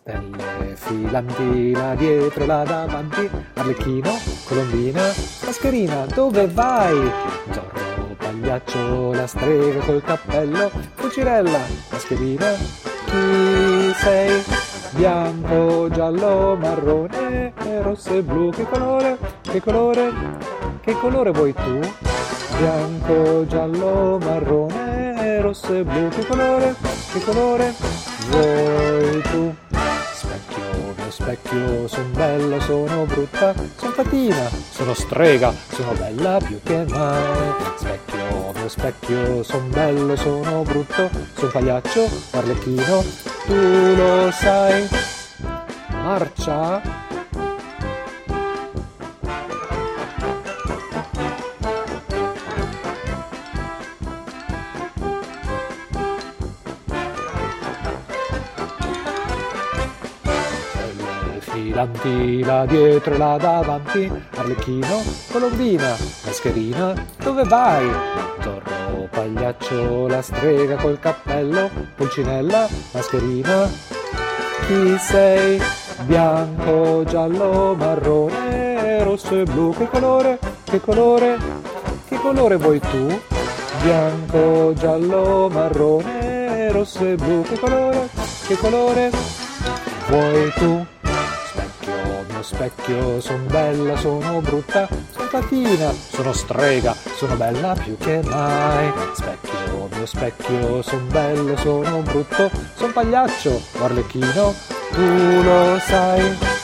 Stelle filanti, là dietro, là davanti, Arlecchino, Colombina, Mascherina, dove vai? Zorro, Pagliaccio, la strega col cappello, Cucirella, Mascherina, chi sei? Bianco, giallo, marrone, rosso e blu, che colore? Che colore? Che colore vuoi tu? Bianco, giallo, marrone, rosso e blu, che colore? Che colore vuoi tu? Specchio, mio specchio, son bella, sono brutta, son fatina, sono strega, sono bella più che mai. Specchio, mio specchio, son bello, sono brutto, son pagliaccio, Arlecchino, tu lo sai. Marcia? Filanti, là dietro e là davanti, Arlecchino, Colombina, Mascherina, dove vai? Zorro, Pagliaccio, la strega col cappello, Pulcinella, Mascherina, chi sei? Bianco, giallo, marrone, rosso e blu, che colore? Che colore? Che colore vuoi tu? Bianco, giallo, marrone, rosso e blu, che colore? Che colore vuoi tu? Mio specchio, son bella, sono brutta, son fatina, sono strega, sono bella più che mai. Specchio, mio specchio, son bello, sono brutto, son pagliaccio, Arlecchino, tu lo sai.